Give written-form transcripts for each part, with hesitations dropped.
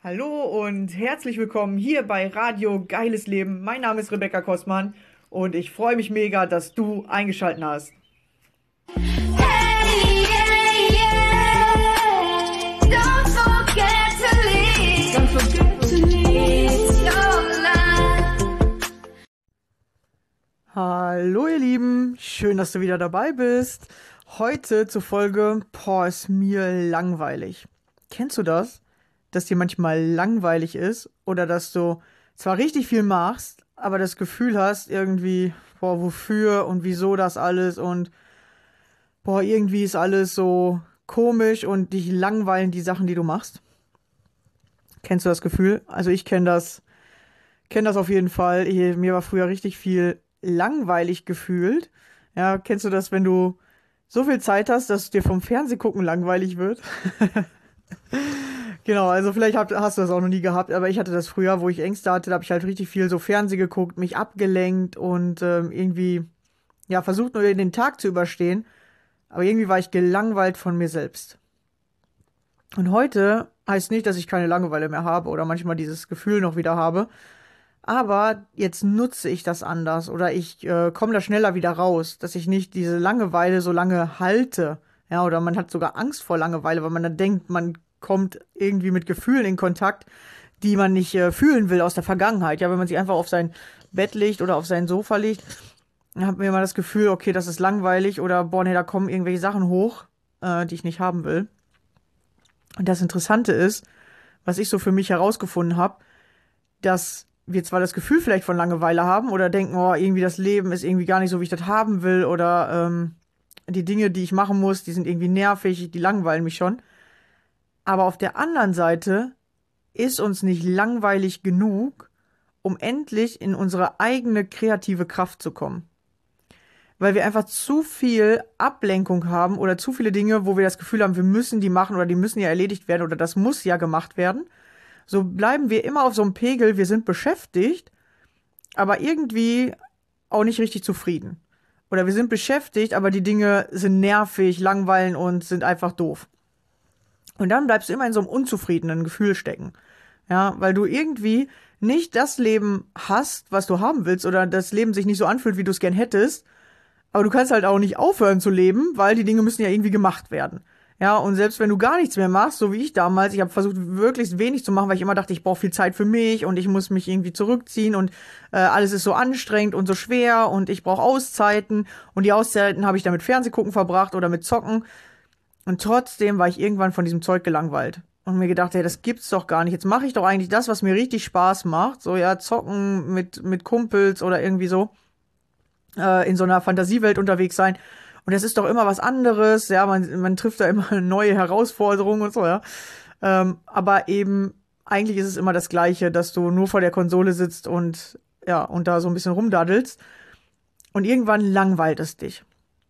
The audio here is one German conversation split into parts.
Hallo und herzlich willkommen hier bei Radio Geiles Leben. Mein Name ist Rebecca Kossmann und ich freue mich mega, dass du eingeschaltet hast. Hey, yeah, yeah. Don't forget to leave. Don't forget to leave your life. Hallo ihr Lieben, schön, dass du wieder dabei bist. Heute zur Folge, ist mir langweilig. Kennst du das? Dass dir manchmal langweilig ist oder dass du zwar richtig viel machst, aber das Gefühl hast irgendwie, wofür und wieso das alles und irgendwie ist alles so komisch und dich langweilen die Sachen, die du machst. Kennst du das Gefühl? Also ich kenne das auf jeden Fall. Mir war früher richtig viel langweilig gefühlt. Ja, kennst du das, wenn du so viel Zeit hast, dass dir vom Fernsehgucken langweilig wird? Genau, also vielleicht hast du das auch noch nie gehabt, aber ich hatte das früher, wo ich Ängste hatte, da habe ich halt richtig viel so Fernseh geguckt, mich abgelenkt und irgendwie, ja, versucht nur den Tag zu überstehen. Aber irgendwie war ich gelangweilt von mir selbst. Und heute heißt nicht, dass ich keine Langeweile mehr habe oder manchmal dieses Gefühl noch wieder habe. Aber jetzt nutze ich das anders oder ich komme da schneller wieder raus, dass ich nicht diese Langeweile so lange halte. Ja, oder man hat sogar Angst vor Langeweile, weil man dann denkt, man kommt irgendwie mit Gefühlen in Kontakt, die man nicht fühlen will aus der Vergangenheit. Ja, wenn man sich einfach auf sein Bett legt oder auf sein Sofa legt, dann hat man immer das Gefühl, okay, das ist langweilig oder nee, da kommen irgendwelche Sachen hoch, die ich nicht haben will. Und das Interessante ist, was ich so für mich herausgefunden habe, dass wir zwar das Gefühl vielleicht von Langeweile haben oder denken, irgendwie das Leben ist irgendwie gar nicht so, wie ich das haben will oder die Dinge, die ich machen muss, die sind irgendwie nervig, die langweilen mich schon. Aber auf der anderen Seite ist uns nicht langweilig genug, um endlich in unsere eigene kreative Kraft zu kommen. Weil wir einfach zu viel Ablenkung haben oder zu viele Dinge, wo wir das Gefühl haben, wir müssen die machen oder die müssen ja erledigt werden oder das muss ja gemacht werden. So bleiben wir immer auf so einem Pegel, wir sind beschäftigt, aber irgendwie auch nicht richtig zufrieden. Oder wir sind beschäftigt, aber die Dinge sind nervig, langweilen uns, sind einfach doof. Und dann bleibst du immer in so einem unzufriedenen Gefühl stecken. Ja, weil du irgendwie nicht das Leben hast, was du haben willst, oder das Leben sich nicht so anfühlt, wie du es gern hättest. Aber du kannst halt auch nicht aufhören zu leben, weil die Dinge müssen ja irgendwie gemacht werden. Ja, und selbst wenn du gar nichts mehr machst, so wie ich damals, ich habe versucht, möglichst wenig zu machen, weil ich immer dachte, ich brauche viel Zeit für mich und ich muss mich irgendwie zurückziehen und alles ist so anstrengend und so schwer und ich brauche Auszeiten und die Auszeiten habe ich dann mit Fernsehgucken verbracht oder mit Zocken. Und trotzdem war ich irgendwann von diesem Zeug gelangweilt. Und mir gedacht, hey, das gibt's doch gar nicht. Jetzt mache ich doch eigentlich das, was mir richtig Spaß macht. So, ja, zocken mit Kumpels oder irgendwie so. In so einer Fantasiewelt unterwegs sein. Und das ist doch immer was anderes. Ja, man trifft da immer neue Herausforderungen und so, ja. Aber eben, eigentlich ist es immer das Gleiche, dass du nur vor der Konsole sitzt und, ja, und da so ein bisschen rumdaddelst. Und irgendwann langweilt es dich.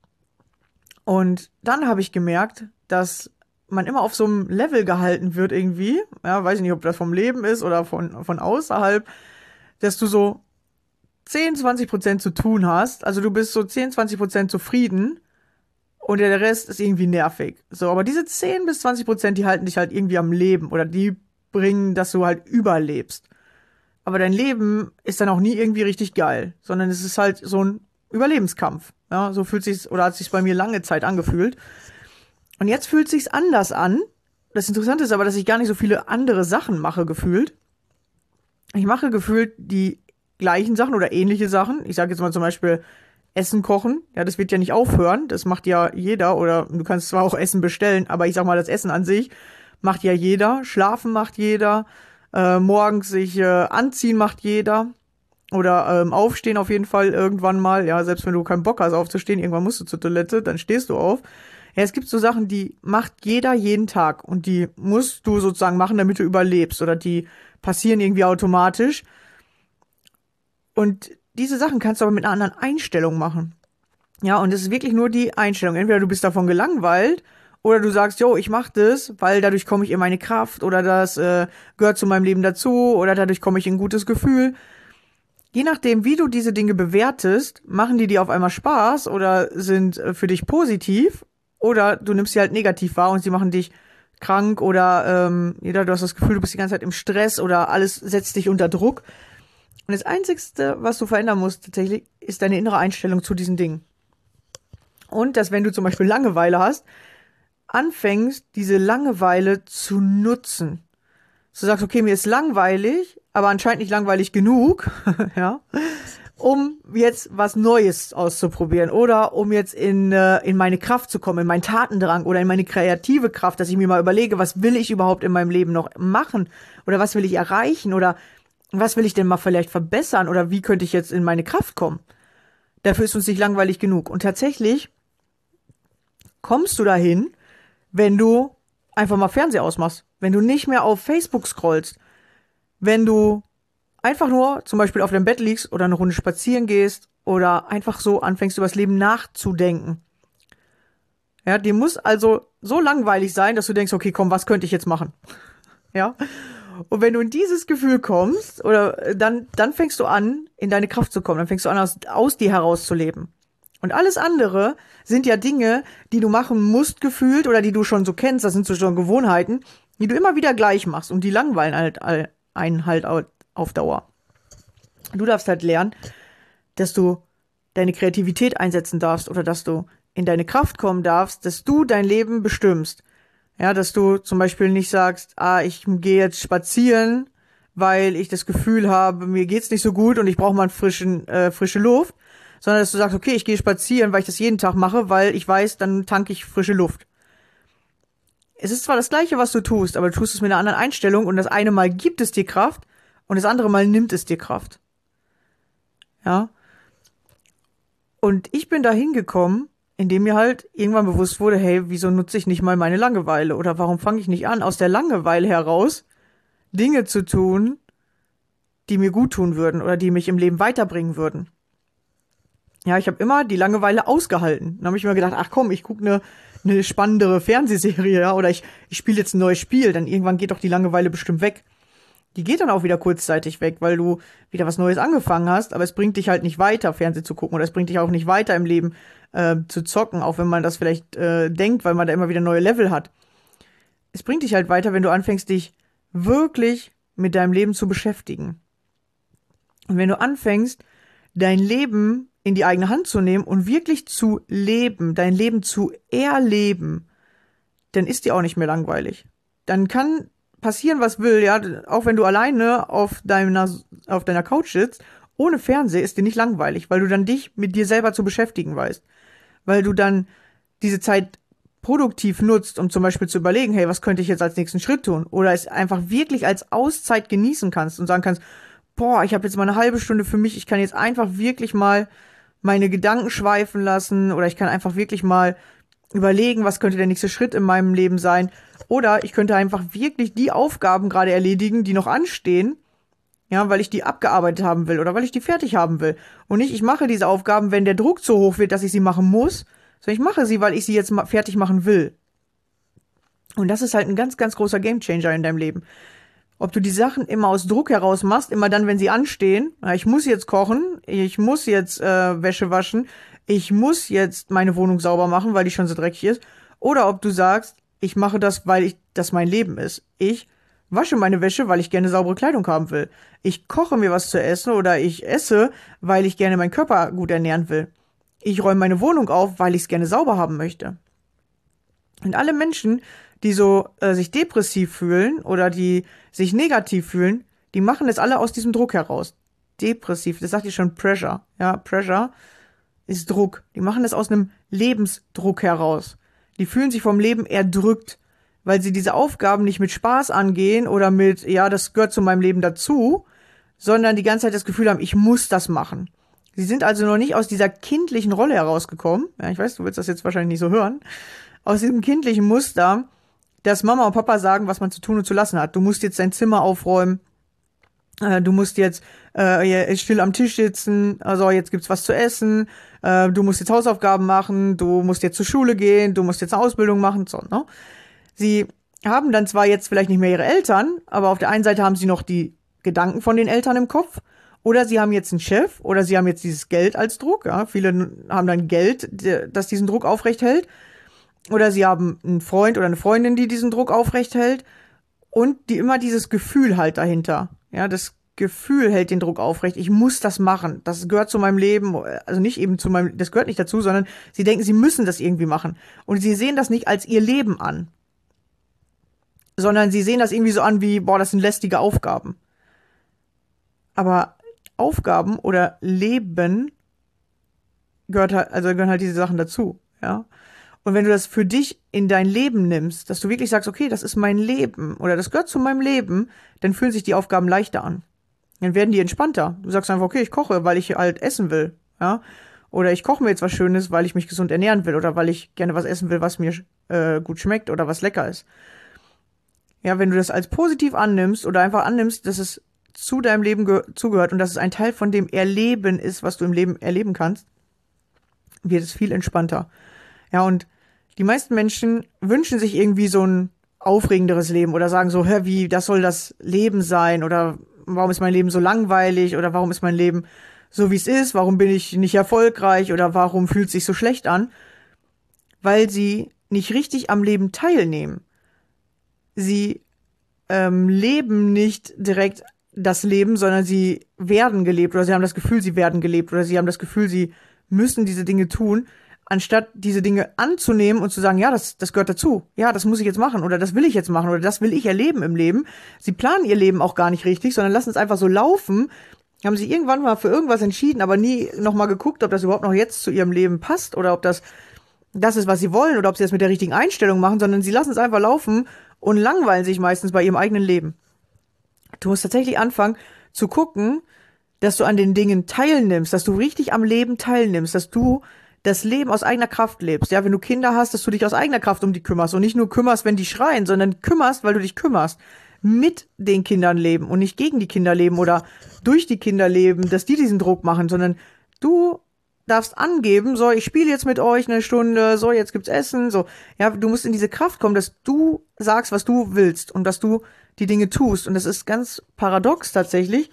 Und dann habe ich gemerkt, dass man immer auf so einem Level gehalten wird irgendwie, ja, weiß ich nicht, ob das vom Leben ist oder von außerhalb, dass du so 10-20% zu tun hast, also du bist so 10-20% zufrieden und der Rest ist irgendwie nervig. So, aber diese 10-20%, die halten dich halt irgendwie am Leben oder die bringen, dass du halt überlebst. Aber dein Leben ist dann auch nie irgendwie richtig geil, sondern es ist halt so ein Überlebenskampf. Ja, so fühlt sich's oder hat sich's bei mir lange Zeit angefühlt. Und jetzt fühlt sich's anders an. Das Interessante ist aber, dass ich gar nicht so viele andere Sachen mache gefühlt. Ich mache gefühlt die gleichen Sachen oder ähnliche Sachen. Ich sage jetzt mal zum Beispiel Essen kochen. Ja, das wird ja nicht aufhören. Das macht ja jeder oder du kannst zwar auch Essen bestellen, aber ich sag mal, das Essen an sich macht ja jeder. Schlafen macht jeder. Morgens sich anziehen macht jeder. Oder aufstehen auf jeden Fall irgendwann mal. Ja, selbst wenn du keinen Bock hast aufzustehen, irgendwann musst du zur Toilette, dann stehst du auf. Ja, es gibt so Sachen, die macht jeder jeden Tag und die musst du sozusagen machen, damit du überlebst. Oder die passieren irgendwie automatisch. Und diese Sachen kannst du aber mit einer anderen Einstellung machen. Ja, und es ist wirklich nur die Einstellung. Entweder du bist davon gelangweilt oder du sagst, jo, ich mach das, weil dadurch komme ich in meine Kraft oder das gehört zu meinem Leben dazu oder dadurch komme ich in ein gutes Gefühl. Je nachdem, wie du diese Dinge bewertest, machen die dir auf einmal Spaß oder sind für dich positiv oder du nimmst sie halt negativ wahr und sie machen dich krank oder du hast das Gefühl, du bist die ganze Zeit im Stress oder alles setzt dich unter Druck. Und das Einzigste, was du verändern musst tatsächlich, ist deine innere Einstellung zu diesen Dingen. Und dass, wenn du zum Beispiel Langeweile hast, anfängst, diese Langeweile zu nutzen. Du sagst, okay, mir ist langweilig, aber anscheinend nicht langweilig genug, ja, um jetzt was Neues auszuprobieren oder um jetzt in meine Kraft zu kommen, in meinen Tatendrang oder in meine kreative Kraft, dass ich mir mal überlege, was will ich überhaupt in meinem Leben noch machen oder was will ich erreichen oder was will ich denn mal vielleicht verbessern oder wie könnte ich jetzt in meine Kraft kommen? Dafür ist uns nicht langweilig genug. Und tatsächlich kommst du dahin, wenn du einfach mal Fernseher ausmachst, wenn du nicht mehr auf Facebook scrollst, wenn du einfach nur zum Beispiel auf deinem Bett liegst oder eine Runde spazieren gehst oder einfach so anfängst, über das Leben nachzudenken. Ja, dir muss also so langweilig sein, dass du denkst, okay, komm, was könnte ich jetzt machen? Ja. Und wenn du in dieses Gefühl kommst, oder dann fängst du an, in deine Kraft zu kommen, dann fängst du an, aus dir herauszuleben. Und alles andere sind ja Dinge, die du machen musst gefühlt oder die du schon so kennst, das sind so schon Gewohnheiten, die du immer wieder gleich machst und die langweilen einen halt auf Dauer. Du darfst halt lernen, dass du deine Kreativität einsetzen darfst oder dass du in deine Kraft kommen darfst, dass du dein Leben bestimmst. Ja, dass du zum Beispiel nicht sagst, ich gehe jetzt spazieren, weil ich das Gefühl habe, mir geht's nicht so gut und ich brauche mal frische Luft, sondern dass du sagst, okay, ich gehe spazieren, weil ich das jeden Tag mache, weil ich weiß, dann tanke ich frische Luft. Es ist zwar das Gleiche, was du tust, aber du tust es mit einer anderen Einstellung und das eine Mal gibt es dir Kraft und das andere Mal nimmt es dir Kraft. Ja. Und ich bin da hingekommen, indem mir halt irgendwann bewusst wurde, hey, wieso nutze ich nicht mal meine Langeweile? Oder warum fange ich nicht an, aus der Langeweile heraus Dinge zu tun, die mir gut tun würden oder die mich im Leben weiterbringen würden? Ja, ich habe immer die Langeweile ausgehalten. Dann habe ich mir gedacht, ach komm, ich gucke eine spannendere Fernsehserie, ja, oder ich spiele jetzt ein neues Spiel, dann irgendwann geht doch die Langeweile bestimmt weg. Die geht dann auch wieder kurzzeitig weg, weil du wieder was Neues angefangen hast, aber es bringt dich halt nicht weiter, Fernsehen zu gucken, oder es bringt dich auch nicht weiter im Leben zu zocken, auch wenn man das vielleicht denkt, weil man da immer wieder neue Level hat. Es bringt dich halt weiter, wenn du anfängst, dich wirklich mit deinem Leben zu beschäftigen. Und wenn du anfängst, dein Leben in die eigene Hand zu nehmen und wirklich zu leben, dein Leben zu erleben, dann ist dir auch nicht mehr langweilig. Dann kann passieren, was will, ja, auch wenn du alleine auf deiner Couch sitzt, ohne Fernseher ist dir nicht langweilig, weil du dann dich mit dir selber zu beschäftigen weißt. Weil du dann diese Zeit produktiv nutzt, um zum Beispiel zu überlegen, hey, was könnte ich jetzt als nächsten Schritt tun? Oder es einfach wirklich als Auszeit genießen kannst und sagen kannst, boah, ich habe jetzt mal eine halbe Stunde für mich, ich kann jetzt einfach wirklich mal meine Gedanken schweifen lassen oder ich kann einfach wirklich mal überlegen, was könnte der nächste Schritt in meinem Leben sein. Oder ich könnte einfach wirklich die Aufgaben gerade erledigen, die noch anstehen, ja, weil ich die abgearbeitet haben will oder weil ich die fertig haben will. Und nicht, ich mache diese Aufgaben, wenn der Druck so hoch wird, dass ich sie machen muss, sondern ich mache sie, weil ich sie jetzt fertig machen will. Und das ist halt ein ganz, ganz großer Gamechanger in deinem Leben. Ob du die Sachen immer aus Druck heraus machst, immer dann, wenn sie anstehen, ich muss jetzt kochen, ich muss jetzt Wäsche waschen, ich muss jetzt meine Wohnung sauber machen, weil die schon so dreckig ist. Oder ob du sagst, ich mache das, weil das mein Leben ist. Ich wasche meine Wäsche, weil ich gerne saubere Kleidung haben will. Ich koche mir was zu essen oder ich esse, weil ich gerne meinen Körper gut ernähren will. Ich räume meine Wohnung auf, weil ich es gerne sauber haben möchte. Und alle Menschen, die so sich depressiv fühlen oder die sich negativ fühlen, die machen das alle aus diesem Druck heraus. Depressiv, das sagt ihr schon Pressure. Ja, Pressure ist Druck. Die machen das aus einem Lebensdruck heraus. Die fühlen sich vom Leben erdrückt, weil sie diese Aufgaben nicht mit Spaß angehen oder mit, ja, das gehört zu meinem Leben dazu, sondern die ganze Zeit das Gefühl haben, ich muss das machen. Sie sind also noch nicht aus dieser kindlichen Rolle herausgekommen. Ja, ich weiß, du willst das jetzt wahrscheinlich nicht so hören. Aus diesem kindlichen Muster, dass Mama und Papa sagen, was man zu tun und zu lassen hat. Du musst jetzt dein Zimmer aufräumen. Du musst jetzt still am Tisch sitzen. Also jetzt gibt's was zu essen. Du musst jetzt Hausaufgaben machen. Du musst jetzt zur Schule gehen. Du musst jetzt eine Ausbildung machen. So, ne? Sie haben dann zwar jetzt vielleicht nicht mehr ihre Eltern, aber auf der einen Seite haben sie noch die Gedanken von den Eltern im Kopf. Oder sie haben jetzt einen Chef. Oder sie haben jetzt dieses Geld als Druck. Ja? Viele haben dann Geld, das diesen Druck aufrecht hält. Oder sie haben einen Freund oder eine Freundin, die diesen Druck aufrecht hält und die immer dieses Gefühl halt dahinter. Ja, das Gefühl hält den Druck aufrecht. Ich muss das machen. Das gehört zu meinem Leben. Also nicht eben zu meinem, das gehört nicht dazu, sondern sie denken, sie müssen das irgendwie machen. Und sie sehen das nicht als ihr Leben an. Sondern sie sehen das irgendwie so an wie, boah, das sind lästige Aufgaben. Aber Aufgaben oder Leben gehören halt diese Sachen dazu, ja. Und wenn du das für dich in dein Leben nimmst, dass du wirklich sagst, okay, das ist mein Leben oder das gehört zu meinem Leben, dann fühlen sich die Aufgaben leichter an. Dann werden die entspannter. Du sagst einfach, okay, ich koche, weil ich halt essen will, ja. Oder ich koche mir jetzt was Schönes, weil ich mich gesund ernähren will oder weil ich gerne was essen will, was mir gut schmeckt oder was lecker ist. Ja, wenn du das als positiv annimmst oder einfach annimmst, dass es zu deinem Leben zugehört und dass es ein Teil von dem Erleben ist, was du im Leben erleben kannst, wird es viel entspannter. Ja, und die meisten Menschen wünschen sich irgendwie so ein aufregenderes Leben oder sagen so, hä, wie, das soll das Leben sein oder warum ist mein Leben so langweilig oder warum ist mein Leben so, wie es ist, warum bin ich nicht erfolgreich oder warum fühlt es sich so schlecht an? Weil sie nicht richtig am Leben teilnehmen. Sie leben nicht direkt das Leben, sondern sie werden gelebt oder sie haben das Gefühl, sie werden gelebt oder sie haben das Gefühl, sie müssen diese Dinge tun, anstatt diese Dinge anzunehmen und zu sagen, ja, das gehört dazu. Ja, das muss ich jetzt machen oder das will ich jetzt machen oder das will ich erleben im Leben. Sie planen ihr Leben auch gar nicht richtig, sondern lassen es einfach so laufen, haben sich irgendwann mal für irgendwas entschieden, aber nie nochmal geguckt, ob das überhaupt noch jetzt zu ihrem Leben passt oder ob das ist, was sie wollen oder ob sie das mit der richtigen Einstellung machen, sondern sie lassen es einfach laufen und langweilen sich meistens bei ihrem eigenen Leben. Du musst tatsächlich anfangen zu gucken, dass du an den Dingen teilnimmst, dass du richtig am Leben teilnimmst, dass du das Leben aus eigener Kraft lebst. Ja, wenn du Kinder hast, dass du dich aus eigener Kraft um die kümmerst und nicht nur kümmerst, wenn die schreien, sondern kümmerst, weil du dich kümmerst. Mit den Kindern leben und nicht gegen die Kinder leben oder durch die Kinder leben, dass die diesen Druck machen, sondern du darfst angeben, so, ich spiele jetzt mit euch eine Stunde, so, jetzt gibt's Essen, so. Ja, du musst in diese Kraft kommen, dass du sagst, was du willst und dass du die Dinge tust. Und das ist ganz paradox tatsächlich,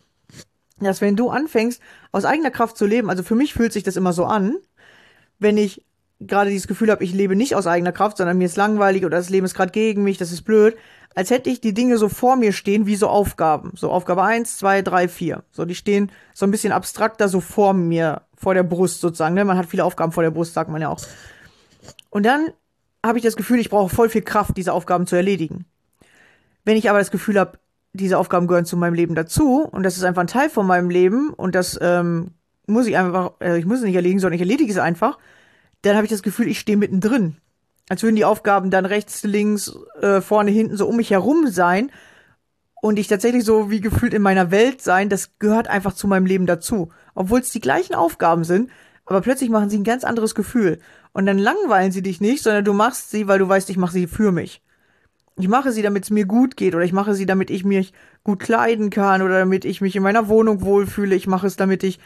dass wenn du anfängst, aus eigener Kraft zu leben, also für mich fühlt sich das immer so an, wenn ich gerade dieses Gefühl habe, ich lebe nicht aus eigener Kraft, sondern mir ist langweilig oder das Leben ist gerade gegen mich, das ist blöd, als hätte ich die Dinge so vor mir stehen wie so Aufgaben. So Aufgabe 1, 2, 3, 4. So, die stehen so ein bisschen abstrakter so vor mir, vor der Brust sozusagen. Ne? Man hat viele Aufgaben vor der Brust, sagt man ja auch. Und dann habe ich das Gefühl, ich brauche voll viel Kraft, diese Aufgaben zu erledigen. Wenn ich aber das Gefühl habe, diese Aufgaben gehören zu meinem Leben dazu und das ist einfach ein Teil von meinem Leben und das muss ich einfach, ich muss es nicht erledigen, sondern ich erledige es einfach, dann habe ich das Gefühl, ich stehe mittendrin. Als würden die Aufgaben dann rechts, links, vorne, hinten so um mich herum sein und ich tatsächlich so wie gefühlt in meiner Welt sein, das gehört einfach zu meinem Leben dazu. Obwohl es die gleichen Aufgaben sind, aber plötzlich machen sie ein ganz anderes Gefühl. Und dann langweilen sie dich nicht, sondern du machst sie, weil du weißt, ich mache sie für mich. Ich mache sie, damit es mir gut geht oder ich mache sie, damit ich mich gut kleiden kann oder damit ich mich in meiner Wohnung wohlfühle. Ich mache es, damit ich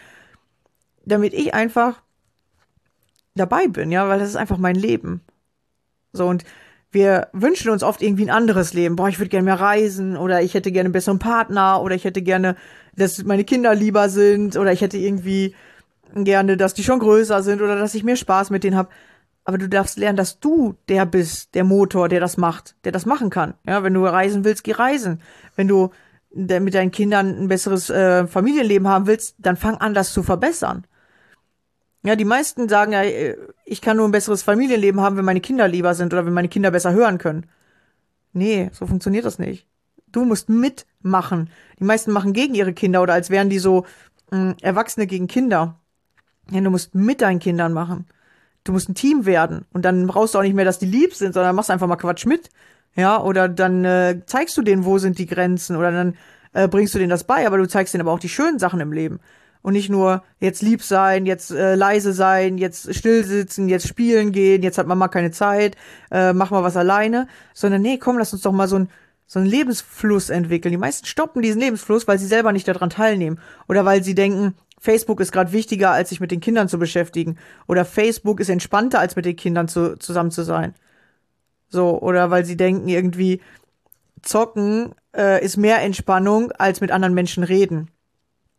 einfach dabei bin, ja, weil das ist einfach mein Leben. So, und wir wünschen uns oft irgendwie ein anderes Leben. Boah, ich würde gerne mehr reisen oder ich hätte gerne einen besseren Partner oder ich hätte gerne, dass meine Kinder lieber sind oder ich hätte irgendwie gerne, dass die schon größer sind oder dass ich mehr Spaß mit denen habe. Aber du darfst lernen, dass du der bist, der Motor, der das macht, der das machen kann. Ja, wenn du reisen willst, geh reisen. Wenn du mit deinen Kindern ein besseres Familienleben haben willst, dann fang an, das zu verbessern. Ja, die meisten sagen ja, ich kann nur ein besseres Familienleben haben, wenn meine Kinder lieber sind oder wenn meine Kinder besser hören können. Nee, so funktioniert das nicht. Du musst mitmachen. Die meisten machen gegen ihre Kinder oder als wären die so Erwachsene gegen Kinder. Ja, du musst mit deinen Kindern machen. Du musst ein Team werden. Und dann brauchst du auch nicht mehr, dass die lieb sind, sondern machst einfach mal Quatsch mit. Ja, oder dann zeigst du denen, wo sind die Grenzen. Oder dann bringst du denen das bei, aber du zeigst denen aber auch die schönen Sachen im Leben. Und nicht nur jetzt lieb sein, jetzt leise sein, jetzt still sitzen, jetzt spielen gehen, jetzt hat Mama keine Zeit, mach mal was alleine. Sondern nee, komm, lass uns doch mal so einen Lebensfluss entwickeln. Die meisten stoppen diesen Lebensfluss, weil sie selber nicht daran teilnehmen. Oder weil sie denken, Facebook ist gerade wichtiger, als sich mit den Kindern zu beschäftigen. Oder Facebook ist entspannter, als mit den Kindern zusammen zu sein. So, oder weil sie denken irgendwie, zocken ist mehr Entspannung, als mit anderen Menschen reden.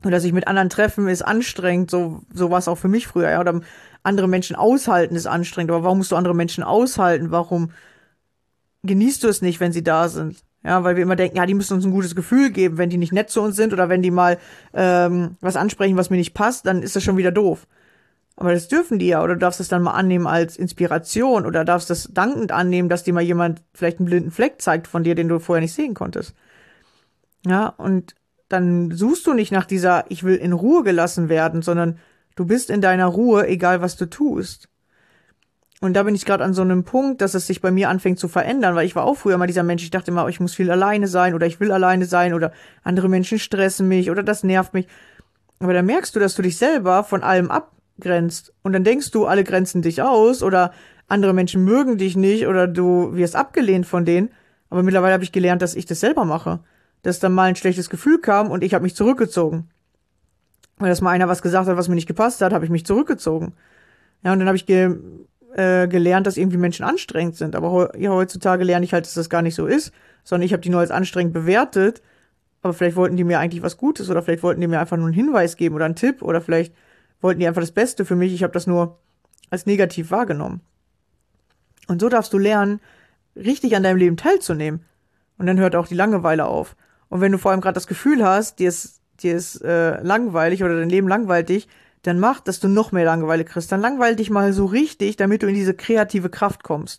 Oder sich mit anderen treffen ist anstrengend, so war es auch für mich früher, ja. Oder andere Menschen aushalten ist anstrengend. Aber warum musst du andere Menschen aushalten? Warum genießt du es nicht, wenn sie da sind? Ja, weil wir immer denken, ja, die müssen uns ein gutes Gefühl geben, wenn die nicht nett zu uns sind oder wenn die mal was ansprechen, was mir nicht passt, dann ist das schon wieder doof. Aber das dürfen die ja, oder du darfst es dann mal annehmen als Inspiration oder darfst das dankend annehmen, dass dir mal jemand vielleicht einen blinden Fleck zeigt von dir, den du vorher nicht sehen konntest. Ja, und dann suchst du nicht nach dieser, ich will in Ruhe gelassen werden, sondern du bist in deiner Ruhe, egal was du tust. Und da bin ich gerade an so einem Punkt, dass es sich bei mir anfängt zu verändern, weil ich war auch früher mal dieser Mensch, ich dachte immer, ich muss viel alleine sein oder ich will alleine sein oder andere Menschen stressen mich oder das nervt mich. Aber dann merkst du, dass du dich selber von allem abgrenzt und dann denkst du, alle grenzen dich aus oder andere Menschen mögen dich nicht oder du wirst abgelehnt von denen. Aber mittlerweile habe ich gelernt, dass ich das selber mache. Dass dann mal ein schlechtes Gefühl kam und ich habe mich zurückgezogen. Weil dass mal einer was gesagt hat, was mir nicht gepasst hat, habe ich mich zurückgezogen. Ja, und dann habe ich gelernt, dass irgendwie Menschen anstrengend sind. Aber heutzutage lerne ich halt, dass das gar nicht so ist, sondern ich habe die nur als anstrengend bewertet. Aber vielleicht wollten die mir eigentlich was Gutes oder vielleicht wollten die mir einfach nur einen Hinweis geben oder einen Tipp oder vielleicht wollten die einfach das Beste für mich. Ich habe das nur als negativ wahrgenommen. Und so darfst du lernen, richtig an deinem Leben teilzunehmen. Und dann hört auch die Langeweile auf. Und wenn du vor allem gerade das Gefühl hast, dir ist langweilig oder dein Leben langweilt dich, dann mach, dass du noch mehr Langeweile kriegst. Dann langweil dich mal so richtig, damit du in diese kreative Kraft kommst.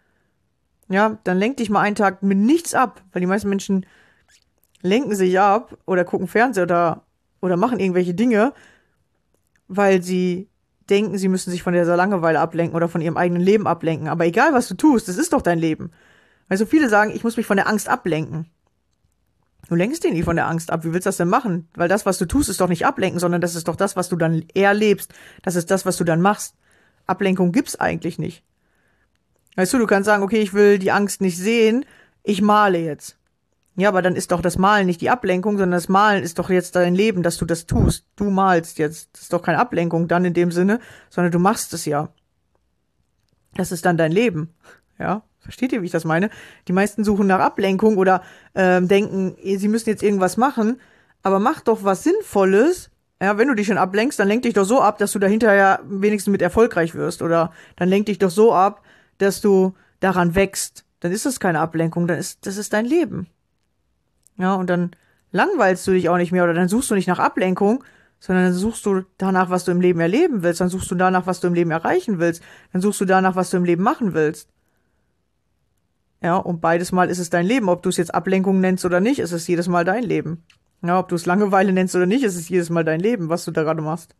Ja, dann lenk dich mal einen Tag mit nichts ab, weil die meisten Menschen lenken sich ab oder gucken Fernseher oder machen irgendwelche Dinge, weil sie denken, sie müssen sich von dieser Langeweile ablenken oder von ihrem eigenen Leben ablenken. Aber egal, was du tust, das ist doch dein Leben. Weil so viele sagen, ich muss mich von der Angst ablenken. Du lenkst dich nicht von der Angst ab. Wie willst du das denn machen? Weil das, was du tust, ist doch nicht ablenken, sondern das ist doch das, was du dann erlebst. Das ist das, was du dann machst. Ablenkung gibt's eigentlich nicht. Weißt du kannst sagen, okay, ich will die Angst nicht sehen, ich male jetzt. Ja, aber dann ist doch das Malen nicht die Ablenkung, sondern das Malen ist doch jetzt dein Leben, dass du das tust. Du malst jetzt. Das ist doch keine Ablenkung dann in dem Sinne, sondern du machst es ja. Das ist dann dein Leben. Ja, versteht ihr, wie ich das meine? Die meisten suchen nach Ablenkung oder denken, sie müssen jetzt irgendwas machen, aber mach doch was Sinnvolles. Ja, wenn du dich schon ablenkst, dann lenk dich doch so ab, dass du da hinterher wenigstens mit erfolgreich wirst. Oder dann lenk dich doch so ab, dass du daran wächst. Dann ist das keine Ablenkung, das ist dein Leben. Ja, und dann langweilst du dich auch nicht mehr oder dann suchst du nicht nach Ablenkung, sondern dann suchst du danach, was du im Leben erleben willst. Dann suchst du danach, was du im Leben erreichen willst. Dann suchst du danach, was du im Leben machen willst. Ja, und beides Mal ist es dein Leben. Ob du es jetzt Ablenkung nennst oder nicht, ist es jedes Mal dein Leben. Ja, ob du es Langeweile nennst oder nicht, ist es jedes Mal dein Leben, was du da gerade machst.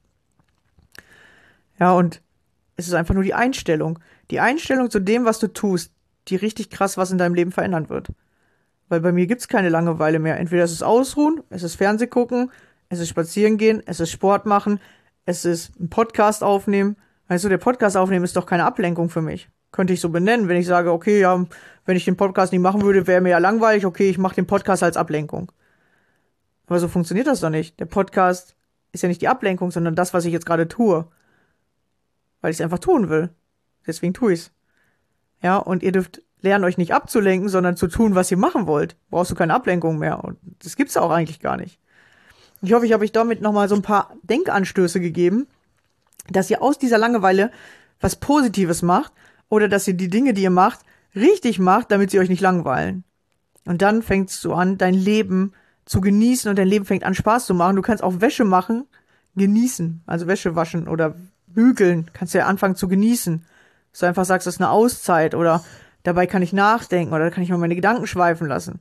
Ja, und es ist einfach nur die Einstellung. Die Einstellung zu dem, was du tust, die richtig krass was in deinem Leben verändern wird. Weil bei mir gibt's keine Langeweile mehr. Entweder es ist Ausruhen, es ist Fernseh gucken, es ist spazieren gehen, es ist Sport machen, es ist ein Podcast aufnehmen. Weißt du, der Podcast aufnehmen ist doch keine Ablenkung für mich. Könnte ich so benennen, wenn ich sage, okay, ja, wenn ich den Podcast nicht machen würde, wäre mir ja langweilig, okay, ich mache den Podcast als Ablenkung. Aber so funktioniert das doch nicht. Der Podcast ist ja nicht die Ablenkung, sondern das, was ich jetzt gerade tue. Weil ich es einfach tun will. Deswegen tue ich's. Ja, und ihr dürft lernen, euch nicht abzulenken, sondern zu tun, was ihr machen wollt. Brauchst du keine Ablenkung mehr. Und das gibt's auch eigentlich gar nicht. Ich hoffe, ich habe euch damit nochmal so ein paar Denkanstöße gegeben, dass ihr aus dieser Langeweile was Positives macht oder dass ihr die Dinge, die ihr macht, richtig macht, damit sie euch nicht langweilen. Und dann fängst du an, dein Leben zu genießen und dein Leben fängt an, Spaß zu machen. Du kannst auch Wäsche machen, genießen. Also Wäsche waschen oder bügeln. Kannst du ja anfangen zu genießen. Dass du einfach sagst, das ist eine Auszeit oder dabei kann ich nachdenken oder kann ich mal meine Gedanken schweifen lassen.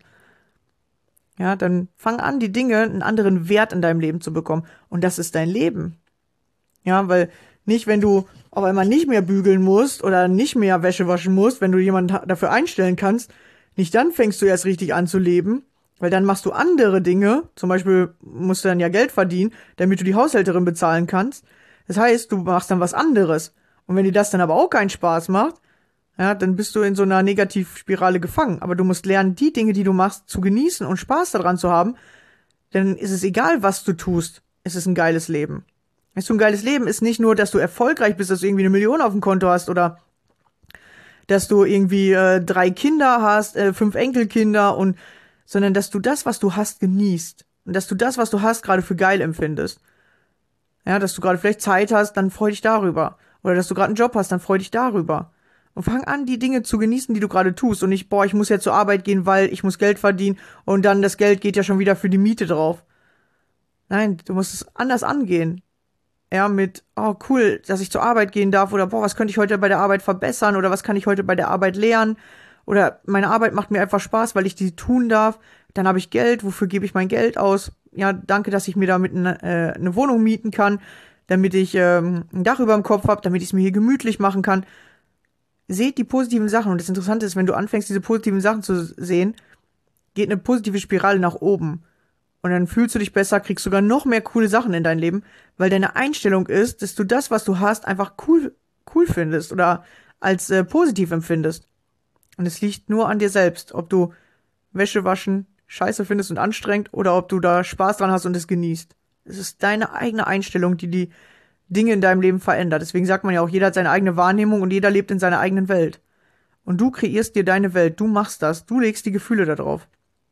Ja, dann fang an, die Dinge einen anderen Wert in deinem Leben zu bekommen. Und das ist dein Leben. Ja, weil nicht, wenn du auf einmal nicht mehr bügeln musst oder nicht mehr Wäsche waschen musst, wenn du jemanden dafür einstellen kannst, nicht dann fängst du erst richtig an zu leben, weil dann machst du andere Dinge, zum Beispiel musst du dann ja Geld verdienen, damit du die Haushälterin bezahlen kannst. Das heißt, du machst dann was anderes. Und wenn dir das dann aber auch keinen Spaß macht, ja, dann bist du in so einer Negativspirale gefangen. Aber du musst lernen, die Dinge, die du machst, zu genießen und Spaß daran zu haben. Denn ist es egal, was du tust. Es ist ein geiles Leben. Weißt du, ein geiles Leben ist nicht nur, dass du erfolgreich bist, dass du irgendwie 1 Million auf dem Konto hast oder dass du irgendwie 3 Kinder hast, 5 Enkelkinder sondern dass du das, was du hast, genießt. Und dass du das, was du hast, gerade für geil empfindest. Ja, dass du gerade vielleicht Zeit hast, dann freu dich darüber. Oder dass du gerade einen Job hast, dann freu dich darüber. Und fang an, die Dinge zu genießen, die du gerade tust. Und nicht, boah, ich muss jetzt zur Arbeit gehen, weil ich muss Geld verdienen und dann das Geld geht ja schon wieder für die Miete drauf. Nein, du musst es anders angehen. Ja, mit, oh cool, dass ich zur Arbeit gehen darf oder boah, was könnte ich heute bei der Arbeit verbessern oder was kann ich heute bei der Arbeit lernen oder meine Arbeit macht mir einfach Spaß, weil ich die tun darf. Dann habe ich Geld, wofür gebe ich mein Geld aus? Ja, danke, dass ich mir damit eine Wohnung mieten kann, damit ich ein Dach über dem Kopf habe, damit ich es mir hier gemütlich machen kann. Seht die positiven Sachen und das Interessante ist, wenn du anfängst, diese positiven Sachen zu sehen, geht eine positive Spirale nach oben. Und dann fühlst du dich besser, kriegst sogar noch mehr coole Sachen in dein Leben, weil deine Einstellung ist, dass du das, was du hast, einfach cool findest oder als positiv empfindest. Und es liegt nur an dir selbst, ob du Wäsche waschen scheiße findest und anstrengend oder ob du da Spaß dran hast und es genießt. Es ist deine eigene Einstellung, die Dinge in deinem Leben verändert. Deswegen sagt man ja auch, jeder hat seine eigene Wahrnehmung und jeder lebt in seiner eigenen Welt. Und du kreierst dir deine Welt, du machst das, du legst die Gefühle da drauf.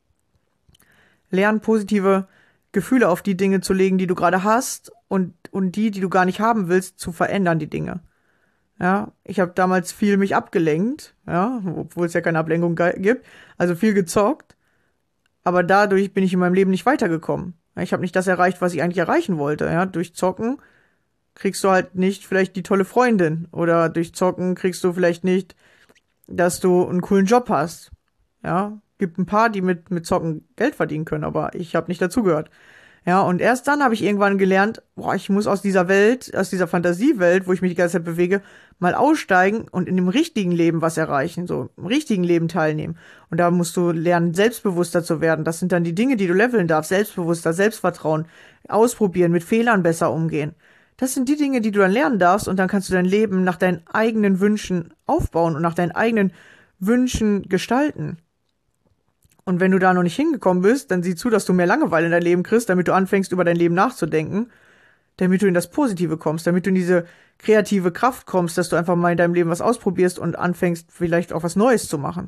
Lern positive Gefühle auf die Dinge zu legen, die du gerade hast und die du gar nicht haben willst, zu verändern, die Dinge. Ja, ich habe damals viel mich abgelenkt, ja, obwohl es ja keine Ablenkung gibt, also viel gezockt, aber dadurch bin ich in meinem Leben nicht weitergekommen. Ich habe nicht das erreicht, was ich eigentlich erreichen wollte, ja, durch Zocken kriegst du halt nicht vielleicht die tolle Freundin oder durch Zocken kriegst du vielleicht nicht, dass du einen coolen Job hast, ja, gibt ein paar, die mit Zocken Geld verdienen können, aber ich habe nicht dazugehört. Ja, und erst dann habe ich irgendwann gelernt, boah, ich muss aus dieser Welt, aus dieser Fantasiewelt, wo ich mich die ganze Zeit bewege, mal aussteigen und in dem richtigen Leben was erreichen, so im richtigen Leben teilnehmen. Und da musst du lernen, selbstbewusster zu werden. Das sind dann die Dinge, die du leveln darfst. Selbstbewusster, Selbstvertrauen, ausprobieren, mit Fehlern besser umgehen. Das sind die Dinge, die du dann lernen darfst und dann kannst du dein Leben nach deinen eigenen Wünschen aufbauen und nach deinen eigenen Wünschen gestalten. Und wenn du da noch nicht hingekommen bist, dann sieh zu, dass du mehr Langeweile in dein Leben kriegst, damit du anfängst, über dein Leben nachzudenken, damit du in das Positive kommst, damit du in diese kreative Kraft kommst, dass du einfach mal in deinem Leben was ausprobierst und anfängst, vielleicht auch was Neues zu machen.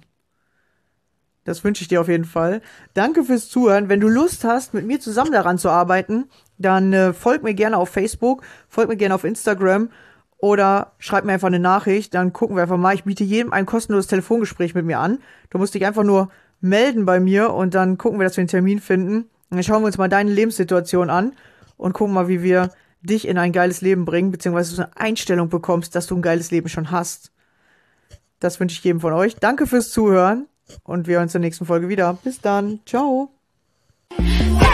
Das wünsche ich dir auf jeden Fall. Danke fürs Zuhören. Wenn du Lust hast, mit mir zusammen daran zu arbeiten, dann folg mir gerne auf Facebook, folg mir gerne auf Instagram oder schreib mir einfach eine Nachricht, dann gucken wir einfach mal. Ich biete jedem ein kostenloses Telefongespräch mit mir an. Du musst dich einfach nur melden bei mir und dann gucken wir, dass wir einen Termin finden. Und dann schauen wir uns mal deine Lebenssituation an und gucken mal, wie wir dich in ein geiles Leben bringen, beziehungsweise so eine Einstellung bekommst, dass du ein geiles Leben schon hast. Das wünsche ich jedem von euch. Danke fürs Zuhören und wir hören uns in der nächsten Folge wieder. Bis dann. Ciao.